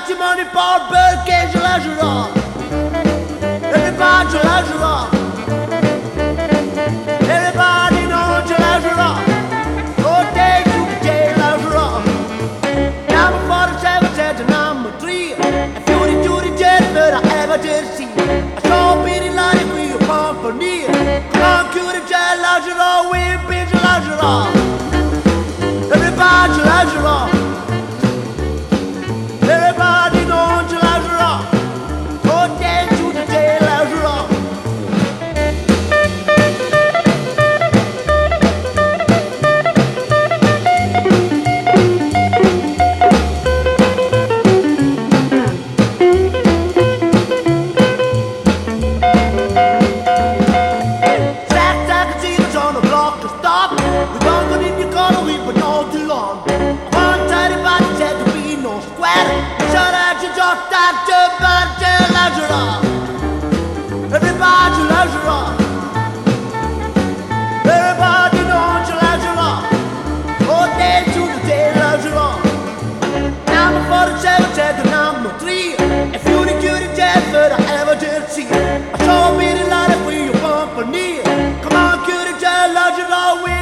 got your money for a birdcage, you leisure on. Everybody, you leisure on. Everybody knows you leisure on. Go day to the jail, leisure on. Number 47 said to number 3. A beauty jet that I ever did see. I saw Billy Lighting for your company. Come on, cutie jet, leisure on. We bitch, leisure on. Everybody, you leisure on. Everybody knows you leisure on. Go down to the jail, leisure on. Sack casinos on the block to stop. We don't go in your corner, we've been all too long. One tidy body said to be no square. Shut out your jaw, doctor, but leisure on. Everybody leisure on. Everybody knows you leisure on. Go down to the jail, leisure on. Number 47 said to number 3. If you the cutie jet that I ever did see. I saw a Billy Lighting for your company. Come on, cutie jet, leisure on.